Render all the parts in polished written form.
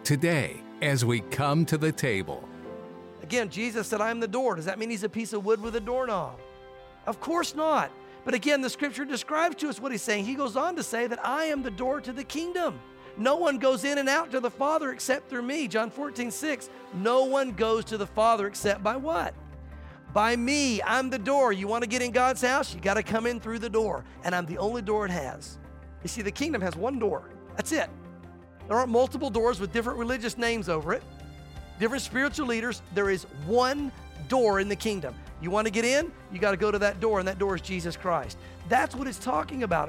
Today, as we come to the table. Again, Jesus said, I am the door. Does that mean he's a piece of wood with a doorknob? Of course not. But again, the scripture describes to us what he's saying. He goes on to say that I am the door to the kingdom. No one goes in and out to the Father except through me. John 14:6. No one goes to the Father except by what? By me. I'm the door. You want to get in God's house? You got to come in through the door. And I'm the only door it has. You see, the kingdom has one door. That's it. There aren't multiple doors with different religious names over it, different spiritual leaders. There is one door in the kingdom. You want to get in? You got to go to that door, and that door is Jesus Christ. That's what it's talking about.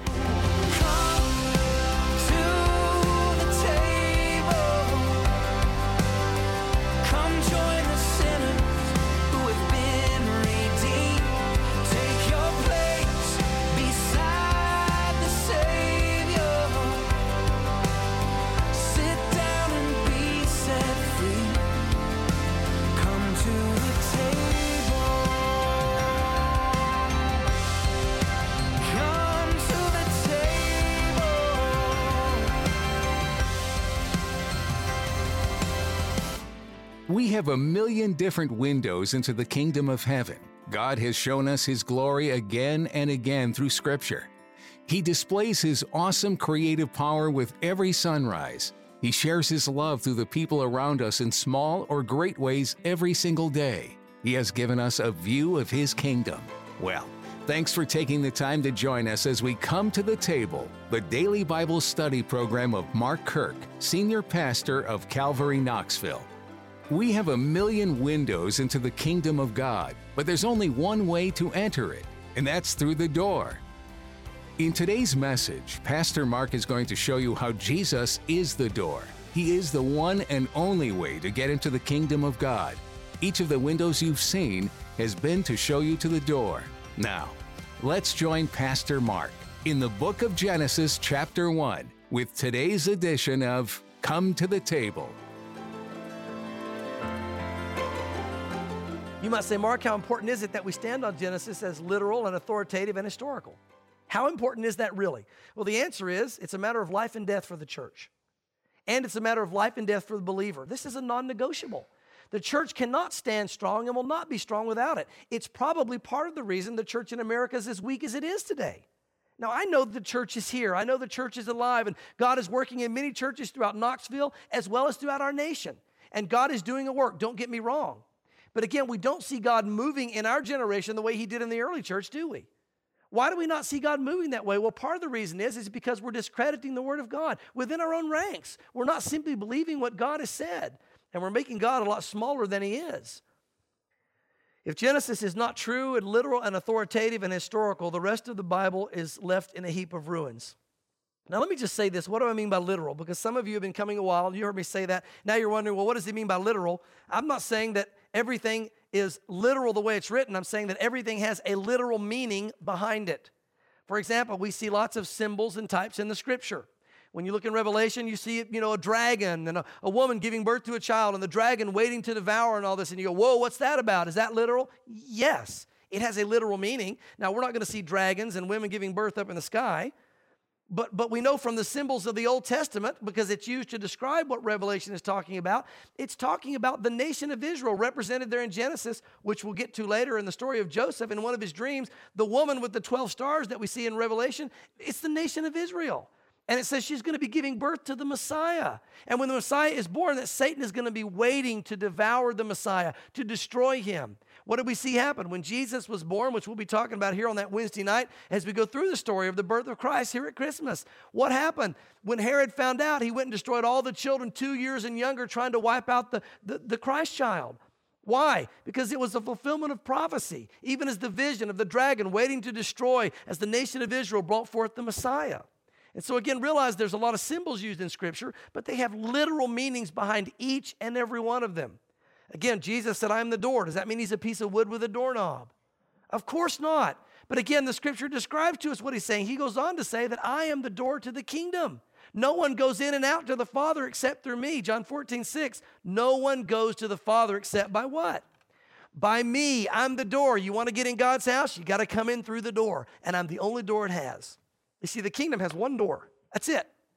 We have a million different windows into the kingdom of heaven. God has shown us His glory again and again through Scripture. He displays His awesome creative power with every sunrise. He shares His love through the people around us in small or great ways every single day. He has given us a view of His kingdom. Well, thanks for taking the time to join us as we come to the table, the daily Bible study program of Mark Kirk, Senior Pastor of Calvary Knoxville. We have a million windows into the kingdom of God, but there's only one way to enter it, and that's through the door. In today's message, Pastor Mark is going to show you how Jesus is the door. He is the one and only way to get into the kingdom of God. Each of the windows you've seen has been to show you to the door. Now, let's join Pastor Mark in the book of Genesis, chapter 1, with today's edition of Come to the Table. You might say, Mark, how important is it that we stand on Genesis as literal and authoritative and historical? How important is that really? Well, the answer is it's a matter of life and death for the church. And it's a matter of life and death for the believer. This is a non-negotiable. The church cannot stand strong and will not be strong without it. It's probably part of the reason the church in America is as weak as it is today. Now, I know the church is here. I know the church is alive, and God is working in many churches throughout Knoxville as well as throughout our nation. And God is doing a work, don't get me wrong. But again, we don't see God moving in our generation the way He did in the early church, do we? Why do we not see God moving that way? Well, part of the reason is because we're discrediting the Word of God within our own ranks. We're not simply believing what God has said, and we're making God a lot smaller than He is. If Genesis is not true and literal and authoritative and historical, the rest of the Bible is left in a heap of ruins. Now, let me just say this. What do I mean by literal? Because some of you have been coming a while, and you heard me say that. Now you're wondering, well, what does he mean by literal? I'm not saying that everything is literal the way it's written. I'm saying that everything has a literal meaning behind it. For example, we see lots of symbols and types in the Scripture. When you look in Revelation, you see, a dragon and a woman giving birth to a child and the dragon waiting to devour and all this. And you go, whoa, what's that about? Is that literal? Yes, it has a literal meaning. Now, we're not going to see dragons and women giving birth up in the sky. But we know from the symbols of the Old Testament, because it's used to describe what Revelation is talking about, it's talking about the nation of Israel represented there in Genesis, which we'll get to later in the story of Joseph in one of his dreams. The woman with the 12 stars that we see in Revelation, it's the nation of Israel. And it says she's going to be giving birth to the Messiah. And when the Messiah is born, that Satan is going to be waiting to devour the Messiah, to destroy him. What did we see happen? When Jesus was born, which we'll be talking about here on that Wednesday night as we go through the story of the birth of Christ here at Christmas. What happened? When Herod found out, he went and destroyed all the children 2 years and younger, trying to wipe out the Christ child. Why? Because it was a fulfillment of prophecy, even as the vision of the dragon waiting to destroy as the nation of Israel brought forth the Messiah. And so again, realize there's a lot of symbols used in Scripture, but they have literal meanings behind each and every one of them. Again, Jesus said, I am the door. Does that mean he's a piece of wood with a doorknob? Of course not. But again, the Scripture describes to us what he's saying. He goes on to say that I am the door to the kingdom. No one goes in and out to the Father except through me. John 14:6. No one goes to the Father except by what? By me. I'm the door. You want to get in God's house? You got to come in through the door. And I'm the only door it has. You see, the kingdom has one door. That's it.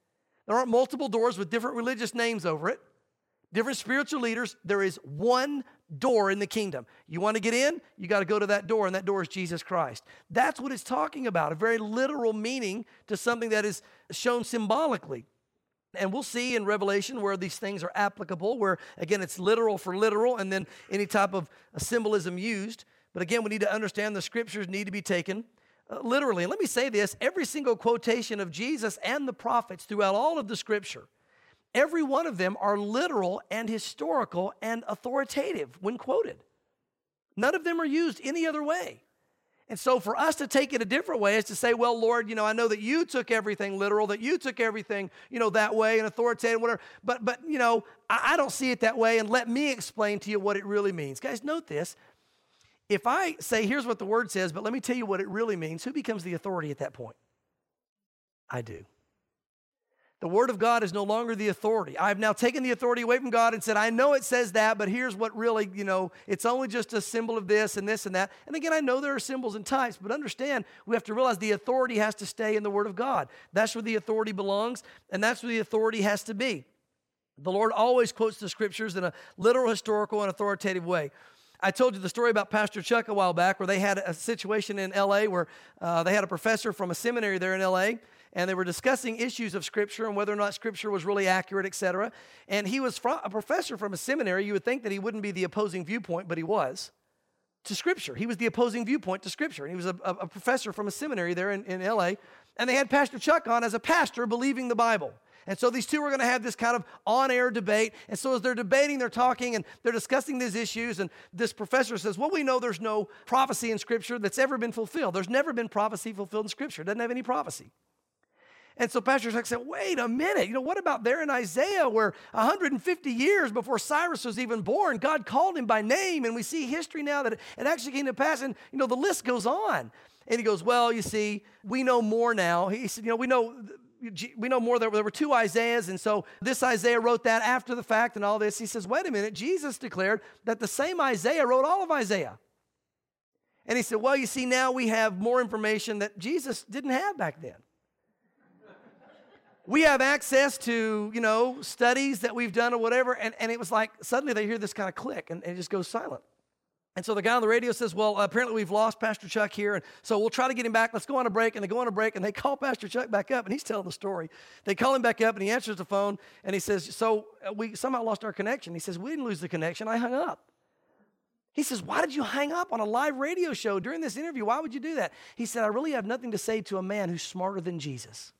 There aren't multiple doors with different religious names over it, different spiritual leaders. There is one door in the kingdom. You want to get in, you got to go to that door, and that door is Jesus Christ. That's what it's talking about, a very literal meaning to something that is shown symbolically. And we'll see in Revelation where these things are applicable, where, again, it's literal for literal, and then any type of symbolism used. But again, we need to understand the scriptures need to be taken literally. And let me say this, every single quotation of Jesus and the prophets throughout all of the scripture, every one of them are literal and historical and authoritative when quoted. None of them are used any other way. And so for us to take it a different way is to say, well, Lord, I know that you took everything literal, that you took everything, that way and authoritative, whatever. But I don't see it that way, and let me explain to you what it really means. Guys, note this. If I say, here's what the word says, but let me tell you what it really means, who becomes the authority at that point? I do. The word of God is no longer the authority. I've now taken the authority away from God and said, I know it says that, but here's what really, it's only just a symbol of this and this and that. And again, I know there are symbols and types, but understand, we have to realize the authority has to stay in the word of God. That's where the authority belongs, and that's where the authority has to be. The Lord always quotes the scriptures in a literal, historical, and authoritative way. I told you the story about Pastor Chuck a while back where they had a situation in L.A. where they had a professor from a seminary there in L.A., and they were discussing issues of Scripture and whether or not Scripture was really accurate, etc. And he was a professor from a seminary. You would think that he wouldn't be the opposing viewpoint, but he was, to Scripture. He was the opposing viewpoint to Scripture. And he was a professor from a seminary there in L.A., and they had Pastor Chuck on as a pastor believing the Bible. And so these two were going to have this kind of on-air debate. And so as they're debating, they're talking, and they're discussing these issues. And this professor says, well, we know there's no prophecy in Scripture that's ever been fulfilled. There's never been prophecy fulfilled in Scripture. It doesn't have any prophecy. And so Pastor Chuck said, wait a minute. What about there in Isaiah where 150 years before Cyrus was even born, God called him by name, and we see history now that it actually came to pass, and, the list goes on. And he goes, well, you see, we know more now. He said, we know more. There were two Isaiahs, and so this Isaiah wrote that after the fact and all this. He says, wait a minute, Jesus declared that the same Isaiah wrote all of Isaiah. And he said, well, you see, now we have more information that Jesus didn't have back then. We have access to, studies that we've done or whatever, and it was like suddenly they hear this kind of click, and it just goes silent. And so the guy on the radio says, well, apparently we've lost Pastor Chuck here, and so we'll try to get him back. Let's go on a break. And they go on a break, and they call Pastor Chuck back up, and he's telling the story. They call him back up, and he answers the phone, and he says, so we somehow lost our connection. He says, we didn't lose the connection. I hung up. He says, why did you hang up on a live radio show during this interview? Why would you do that? He said, I really have nothing to say to a man who's smarter than Jesus.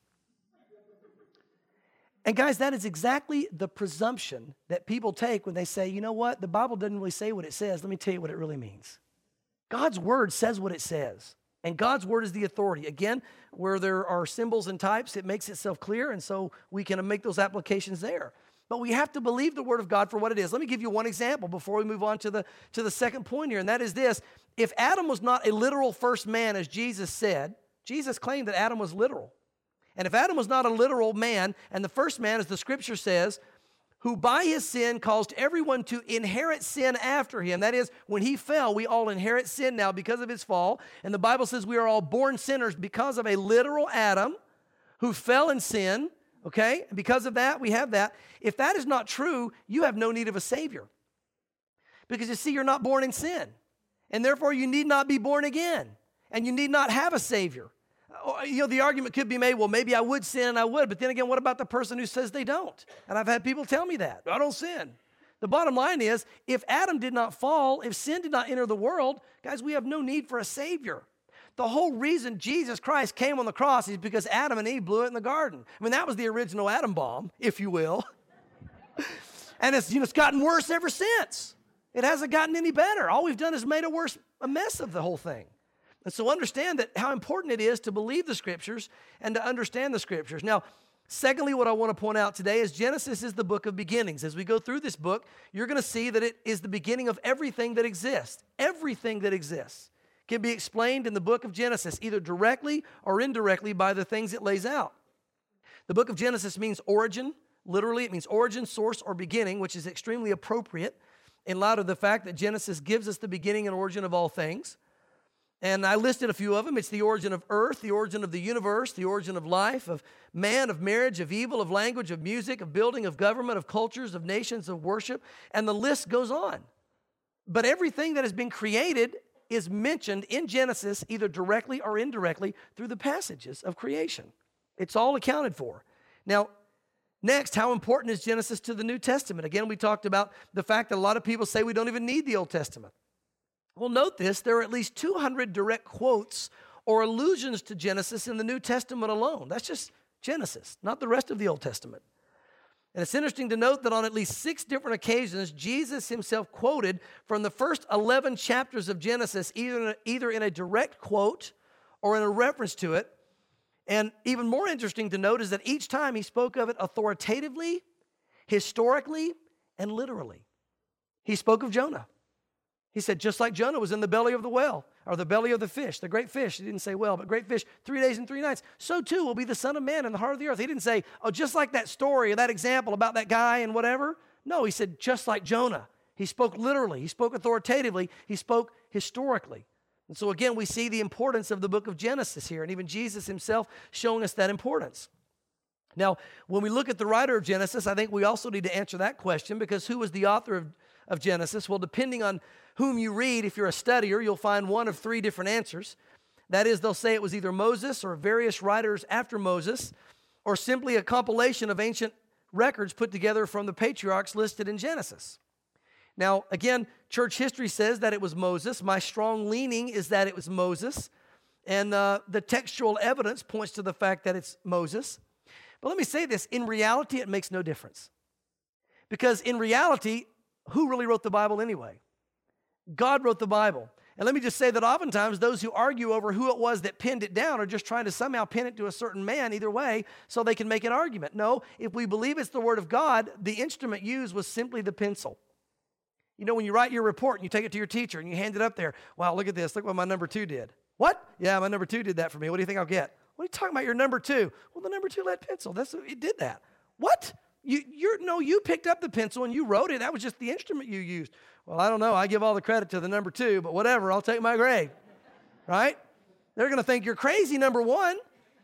And guys, that is exactly the presumption that people take when they say, you know what, the Bible doesn't really say what it says. Let me tell you what it really means. God's word says what it says. And God's word is the authority. Again, where there are symbols and types, it makes itself clear, and so we can make those applications there. But we have to believe the word of God for what it is. Let me give you one example before we move on to the second point here, and that is this. If Adam was not a literal first man, as Jesus said, Jesus claimed that Adam was literal. And if Adam was not a literal man, and the first man, as the scripture says, who by his sin caused everyone to inherit sin after him. That is, when he fell, we all inherit sin now because of his fall. And the Bible says we are all born sinners because of a literal Adam who fell in sin, okay? And because of that, we have that. If that is not true, you have no need of a Savior. Because you see, you're not born in sin. And therefore, you need not be born again. And you need not have a Savior. The argument could be made, well, maybe I would sin and I would, but then again, what about the person who says they don't? And I've had people tell me that. I don't sin. The bottom line is, if Adam did not fall, if sin did not enter the world, guys, we have no need for a Savior. The whole reason Jesus Christ came on the cross is because Adam and Eve blew it in the garden. I mean, that was the original atom bomb, if you will. And it's gotten worse ever since. It hasn't gotten any better. All we've done is made a mess of the whole thing. And so understand that how important it is to believe the Scriptures and to understand the Scriptures. Now, secondly, what I want to point out today is Genesis is the book of beginnings. As we go through this book, you're going to see that it is the beginning of everything that exists. Everything that exists can be explained in the book of Genesis, either directly or indirectly by the things it lays out. The book of Genesis means origin. Literally, it means origin, source, or beginning, which is extremely appropriate in light of the fact that Genesis gives us the beginning and origin of all things. And I listed a few of them. It's the origin of earth, the origin of the universe, the origin of life, of man, of marriage, of evil, of language, of music, of building, of government, of cultures, of nations, of worship, and the list goes on. But everything that has been created is mentioned in Genesis either directly or indirectly through the passages of creation. It's all accounted for. Now, next, how important is Genesis to the New Testament? Again, we talked about the fact that a lot of people say we don't even need the Old Testament. Well, note this, there are at least 200 direct quotes or allusions to Genesis in the New Testament alone. That's just Genesis, not the rest of the Old Testament. And it's interesting to note that on at least 6 different occasions, Jesus himself quoted from the first 11 chapters of Genesis, either in a direct quote or in a reference to it. And even more interesting to note is that each time he spoke of it authoritatively, historically, and literally. He spoke of Jonah. He said, just like Jonah was in the belly of the whale, or the belly of the fish, the great fish. He didn't say whale, but great fish, 3 days and 3 nights. So too will be the Son of Man in the heart of the earth. He didn't say, oh, just like that story or that example about that guy and whatever. No, he said, just like Jonah. He spoke literally. He spoke authoritatively. He spoke historically. And so again, we see the importance of the book of Genesis here, and even Jesus himself showing us that importance. Now, when we look at the writer of Genesis, I think we also need to answer that question, because who was the author of Genesis? Well, depending on whom you read, if you're a studier, you'll find one of 3 different answers. That is, they'll say it was either Moses or various writers after Moses, or simply a compilation of ancient records put together from the patriarchs listed in Genesis. Now, again, church history says that it was Moses. My strong leaning is that it was Moses, and the textual evidence points to the fact that it's Moses. But let me say this, in reality, it makes no difference. Because in reality, who really wrote the Bible anyway? God wrote the Bible. And let me just say that oftentimes those who argue over who it was that penned it down are just trying to somehow pin it to a certain man either way so they can make an argument. No, if we believe it's the Word of God, the instrument used was simply the pencil. You know, when you write your report and you take it to your teacher and you hand it up there, wow, look at this. Look what my number 2 did. What? Yeah, my number 2 did that for me. What do you think I'll get? What are you talking about, your number 2? Well, the number 2 lead pencil. It did that. What? You picked up the pencil and you wrote it. That was just the instrument you used. Well, I don't know. I give all the credit to the number 2, but whatever. I'll take my grade. Right? They're going to think you're crazy, number 1.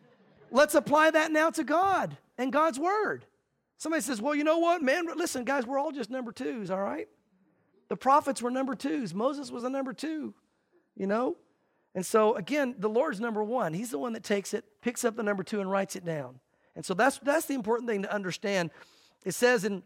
Let's apply that now to God and God's Word. Somebody says, well, you know what, man? Listen, guys, we're all just number 2s, all right? The prophets were number 2s. Moses was a number 2, you know? And so, again, the Lord's number 1. He's the one that takes it, picks up the number 2, and writes it down. And so that's the important thing to understand. It says in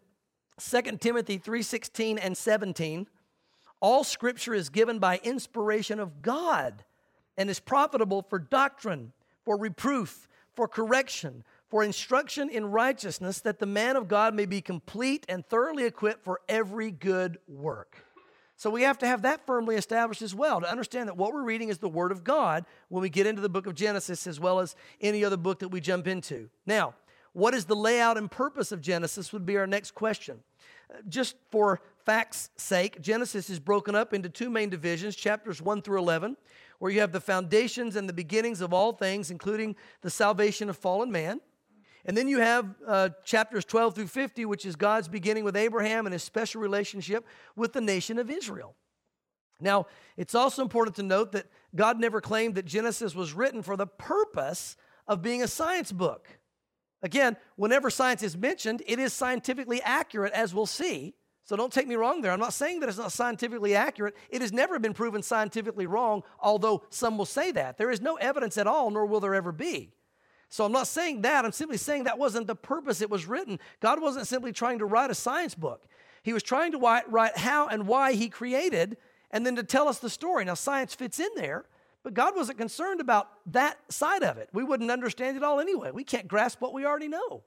2 Timothy 3:16 and 17, all Scripture is given by inspiration of God and is profitable for doctrine, for reproof, for correction, for instruction in righteousness, that the man of God may be complete and thoroughly equipped for every good work. So we have to have that firmly established as well, to understand that what we're reading is the Word of God when we get into the book of Genesis, as well as any other book that we jump into. Now, what is the layout and purpose of Genesis would be our next question. Just for fact's sake, Genesis is broken up into 2 main divisions, chapters 1 through 11, where you have the foundations and the beginnings of all things, including the salvation of fallen man. And then you have chapters 12 through 50, which is God's beginning with Abraham and his special relationship with the nation of Israel. Now, it's also important to note that God never claimed that Genesis was written for the purpose of being a science book. Again, whenever science is mentioned, it is scientifically accurate, as we'll see. So don't take me wrong there. I'm not saying that it's not scientifically accurate. It has never been proven scientifically wrong, although some will say that. There is no evidence at all, nor will there ever be. So I'm not saying that. I'm simply saying that wasn't the purpose it was written. God wasn't simply trying to write a science book. He was trying to write how and why he created, and then to tell us the story. Now, science fits in there, but God wasn't concerned about that side of it. We wouldn't understand it all anyway. We can't grasp what we already know.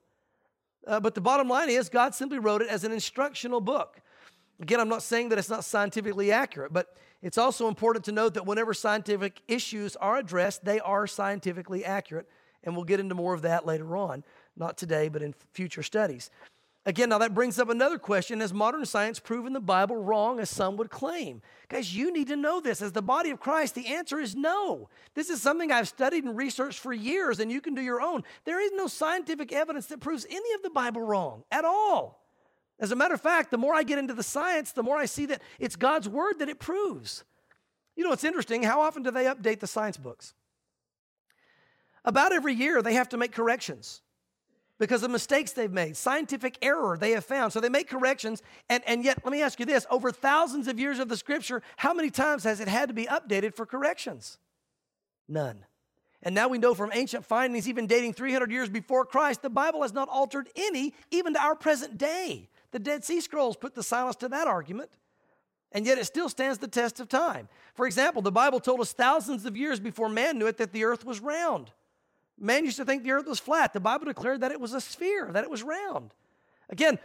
But the bottom line is, God simply wrote it as an instructional book. Again, I'm not saying that it's not scientifically accurate, but it's also important to note that whenever scientific issues are addressed, they are scientifically accurate. And we'll get into more of that later on, not today, but in future studies. Again, now that brings up another question. Has modern science proven the Bible wrong, as some would claim? Guys, you need to know this. As the body of Christ, the answer is no. This is something I've studied and researched for years, and you can do your own. There is no scientific evidence that proves any of the Bible wrong at all. As a matter of fact, the more I get into the science, the more I see that it's God's Word that it proves. You know, it's interesting. How often do they update the science books? About every year, they have to make corrections because of mistakes they've made, scientific error they have found. So they make corrections, and yet, let me ask you this. Over thousands of years of the Scripture, how many times has it had to be updated for corrections? None. And now we know from ancient findings, even dating 300 years before Christ, the Bible has not altered any, even to our present day. The Dead Sea Scrolls put the silence to that argument, and yet it still stands the test of time. For example, the Bible told us thousands of years before man knew it that the earth was round. Man used to think the earth was flat. The Bible declared that it was a sphere, that it was round. Again,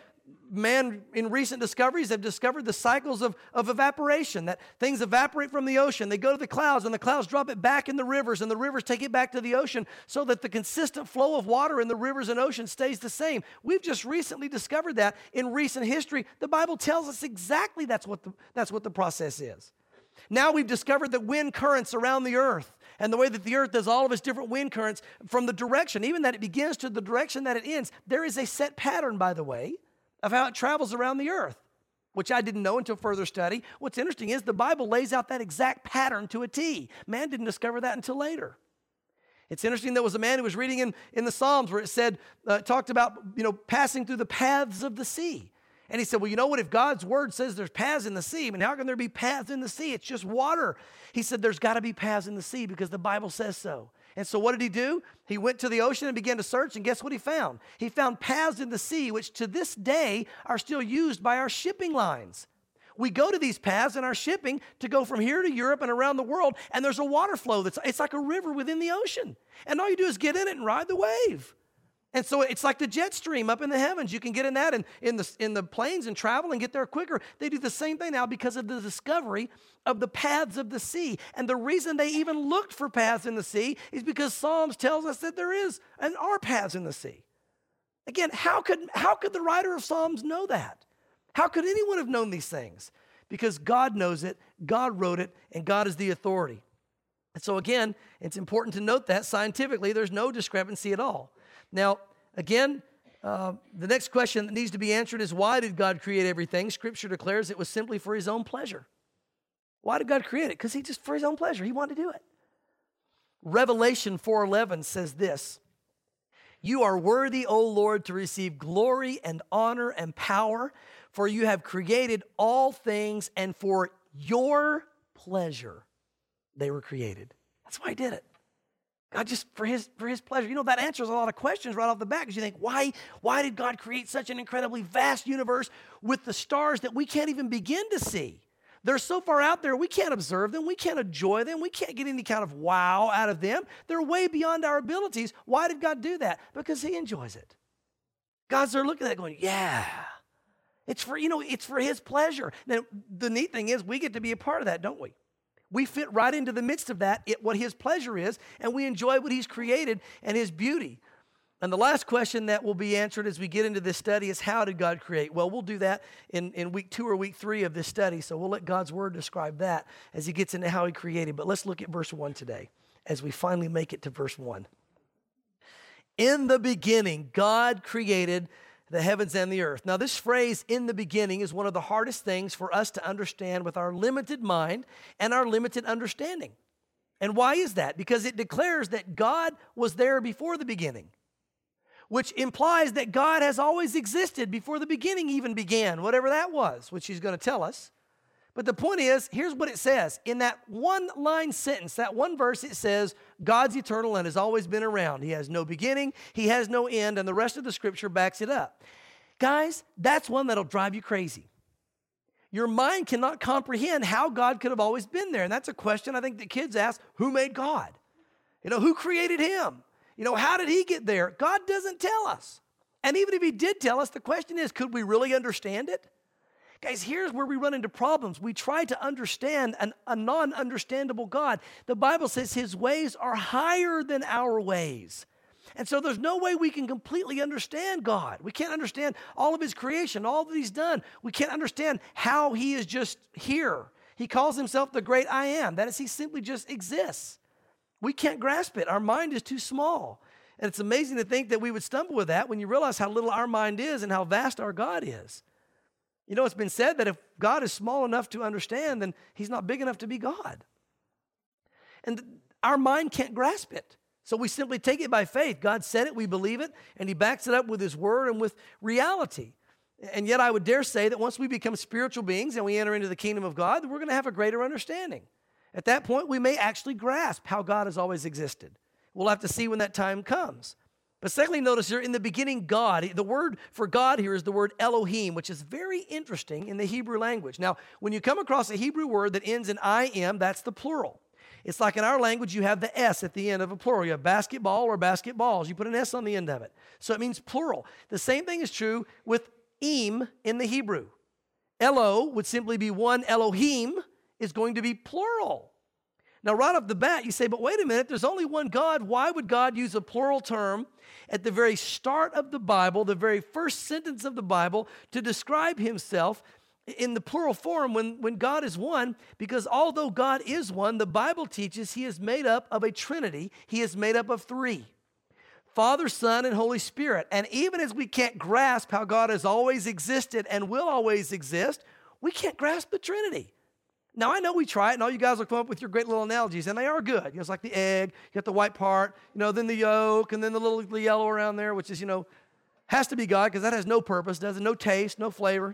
man in recent discoveries have discovered the cycles of evaporation, that things evaporate from the ocean. They go to the clouds, and the clouds drop it back in the rivers, and the rivers take it back to the ocean so that the consistent flow of water in the rivers and oceans stays the same. We've just recently discovered that in recent history. The Bible tells us exactly that's what the process is. Now we've discovered that wind currents around the earth and the way that the earth does all of its different wind currents from the direction, even that it begins to the direction that it ends. There is a set pattern, by the way, of how it travels around the earth, which I didn't know until further study. What's interesting is the Bible lays out that exact pattern to a T. Man didn't discover that until later. It's interesting, there was a man who was reading in the Psalms where it said, talked about, passing through the paths of the sea. And he said, well, you know what? If God's word says there's paths in the sea, I mean, how can there be paths in the sea? It's just water. He said, there's got to be paths in the sea because the Bible says so. And so what did he do? He went to the ocean and began to search, and guess what he found? He found paths in the sea, which to this day are still used by our shipping lines. We go to these paths in our shipping to go from here to Europe and around the world, and there's a water flow it's like a river within the ocean. And all you do is get in it and ride the wave. And so it's like the jet stream up in the heavens. You can get in that and in the planes and travel and get there quicker. They do the same thing now because of the discovery of the paths of the sea. And the reason they even looked for paths in the sea is because Psalms tells us that there is and are paths in the sea. Again, how could the writer of Psalms know that? How could anyone have known these things? Because God knows it, God wrote it, and God is the authority. And so again, it's important to note that scientifically there's no discrepancy at all. Now, again, the next question that needs to be answered is, why did God create everything? Scripture declares it was simply for his own pleasure. Why did God create it? Because he just, for his own pleasure, he wanted to do it. Revelation 4:11 says this, you are worthy, O Lord, to receive glory and honor and power, for you have created all things, and for your pleasure they were created. That's why he did it. God, just for his pleasure. You know, that answers a lot of questions right off the bat because you think, why did God create such an incredibly vast universe with the stars that we can't even begin to see? They're so far out there, we can't observe them, we can't enjoy them, we can't get any kind of wow out of them. They're way beyond our abilities. Why did God do that? Because he enjoys it. God's there looking at that going, yeah, it's for his pleasure. Now, the neat thing is we get to be a part of that, don't we? We fit right into the midst of that, what his pleasure is, and we enjoy what he's created and his beauty. And the last question that will be answered as we get into this study is, how did God create? Well, we'll do that in week 2 or week 3 of this study, so we'll let God's word describe that as he gets into how he created. But let's look at verse 1 today as we finally make it to verse 1. In the beginning, God created the heavens and the earth. Now, this phrase, in the beginning, is one of the hardest things for us to understand with our limited mind and our limited understanding. And why is that? Because it declares that God was there before the beginning, which implies that God has always existed before the beginning even began, whatever that was, which he's going to tell us. But the point is, here's what it says. In that one-line sentence, that one verse, it says, God's eternal and has always been around. He has no beginning, he has no end, and the rest of the scripture backs it up. Guys, that's one that'll drive you crazy. Your mind cannot comprehend how God could have always been there. And that's a question I think that kids ask, who made God? Who created him? How did he get there? God doesn't tell us. And even if he did tell us, the question is, could we really understand it? Guys, here's where we run into problems. We try to understand a non-understandable God. The Bible says his ways are higher than our ways. And so there's no way we can completely understand God. We can't understand all of his creation, all that he's done. We can't understand how he is just here. He calls himself the great I am. That is, he simply just exists. We can't grasp it. Our mind is too small. And it's amazing to think that we would stumble with that when you realize how little our mind is and how vast our God is. It's been said that if God is small enough to understand, then he's not big enough to be God. And our mind can't grasp it. So we simply take it by faith. God said it, we believe it, and he backs it up with his word and with reality. And yet I would dare say that once we become spiritual beings and we enter into the kingdom of God, we're going to have a greater understanding. At that point, we may actually grasp how God has always existed. We'll have to see when that time comes. But secondly, notice here, in the beginning, God, the word for God here is the word Elohim, which is very interesting in the Hebrew language. Now, when you come across a Hebrew word that ends in I-M, that's the plural. It's like in our language, you have the S at the end of a plural. You have basketball or basketballs. You put an S on the end of it. So it means plural. The same thing is true with Im in the Hebrew. Elo would simply be one. Elohim is going to be plural. Now, right off the bat, you say, but wait a minute, there's only one God. Why would God use a plural term at the very start of the Bible, the very first sentence of the Bible, to describe himself in the plural form when God is one? Because although God is one, the Bible teaches he is made up of a Trinity. He is made up of three: Father, Son, and Holy Spirit. And even as we can't grasp how God has always existed and will always exist, we can't grasp the Trinity. Now, I know we try it, and all you guys will come up with your great little analogies, and they are good. You know, it's like the egg, you got the white part, then the yolk, and then the yellow around there, which is, has to be God, because that has no purpose, doesn't, no taste, no flavor.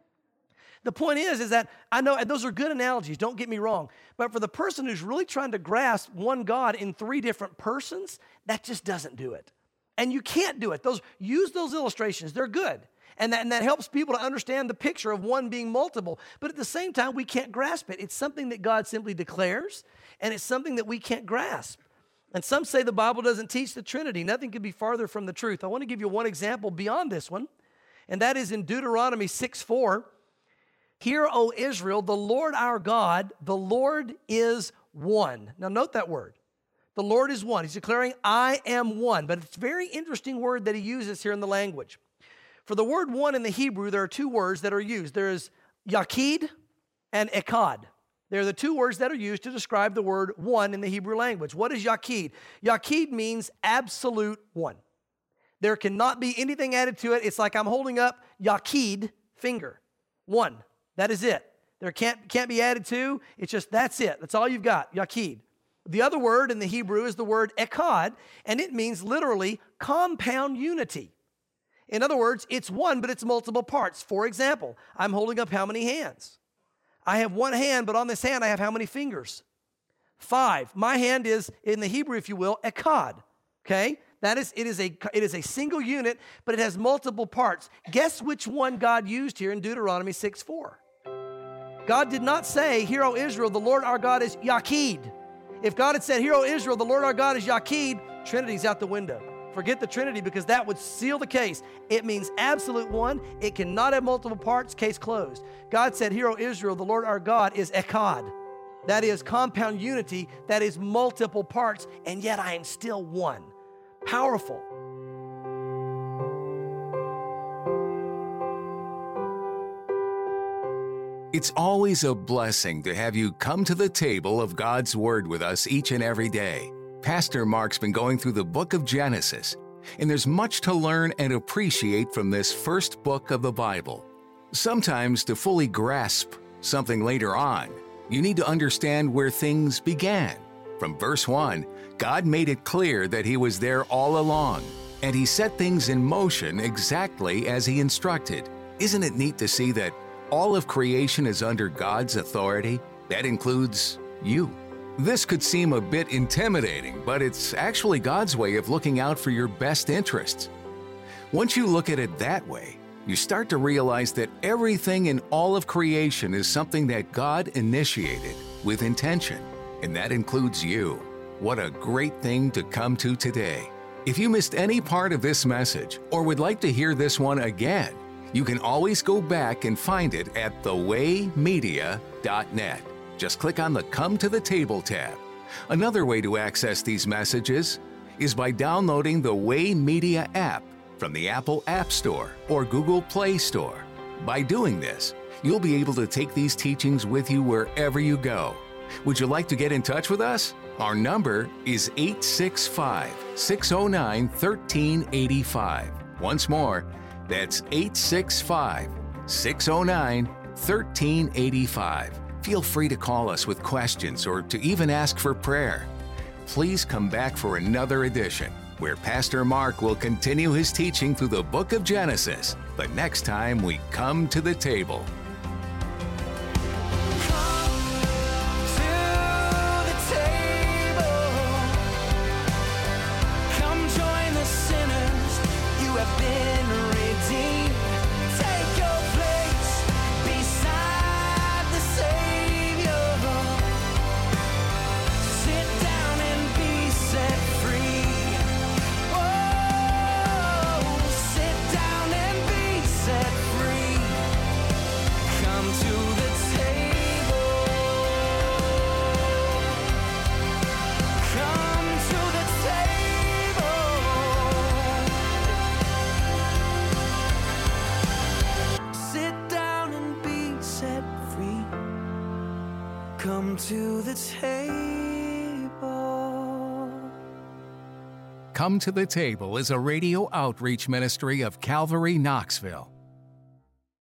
The point is that I know, and those are good analogies, don't get me wrong, but for the person who's really trying to grasp one God in three different persons, that just doesn't do it. And you can't do it. Use those illustrations, they're good. And that helps people to understand the picture of one being multiple. But at the same time, we can't grasp it. It's something that God simply declares, and it's something that we can't grasp. And some say the Bible doesn't teach the Trinity. Nothing could be farther from the truth. I want to give you one example beyond this one, and that is in Deuteronomy 6:4. Hear, O Israel, the Lord our God, the Lord is one. Now note that word. The Lord is one. He's declaring, I am one. But it's a very interesting word that he uses here in the language. For the word one in the Hebrew, there are two words that are used. There is Yaqid and Echad. They're the two words that are used to describe the word one in the Hebrew language. What is Yaqid? Yaqid means absolute one. There cannot be anything added to it. It's like I'm holding up Yaqid finger. One. That is it. There can't be added to. It's just, that's it. That's all you've got, Yaqid. The other word in the Hebrew is the word Echad, and it means literally compound unity. In other words, it's one, but it's multiple parts. For example, I'm holding up how many hands? I have one hand, but on this hand, I have how many fingers? 5. My hand is, in the Hebrew, if you will, Echad. Okay? It is a single unit, but it has multiple parts. Guess which one God used here in Deuteronomy 6:4? God did not say, Hear, O Israel, the Lord our God is Yaqid. If God had said, Hear, O Israel, the Lord our God is Yaqid, Trinity's out the window. Forget the Trinity, because that would seal the case. It means absolute one. It cannot have multiple parts. Case closed. God said, Hear, O Israel, the Lord our God is Echad. That is compound unity. That is multiple parts. And yet I am still one. Powerful. It's always a blessing to have you come to the table of God's Word with us each and every day. Pastor Mark's been going through the book of Genesis, and there's much to learn and appreciate from this first book of the Bible. Sometimes to fully grasp something later on, you need to understand where things began. From verse 1, God made it clear that He was there all along, and He set things in motion exactly as He instructed. Isn't it neat to see that all of creation is under God's authority? That includes you. This could seem a bit intimidating, but it's actually God's way of looking out for your best interests. Once you look at it that way, you start to realize that everything in all of creation is something that God initiated with intention, and that includes you. What a great thing to come to today. If you missed any part of this message or would like to hear this one again, you can always go back and find it at thewaymedia.net. Just click on the Come to the Table tab. Another way to access these messages is by downloading the Way Media app from the Apple App Store or Google Play Store. By doing this, you'll be able to take these teachings with you wherever you go. Would you like to get in touch with us? Our number is 865-609-1385. Once more, that's 865-609-1385. Feel free to call us with questions or to even ask for prayer. Please come back for another edition where Pastor Mark will continue his teaching through the book of Genesis. But next time we come to the table. Come to the table. Come to the Table is a radio outreach ministry of Calvary Knoxville.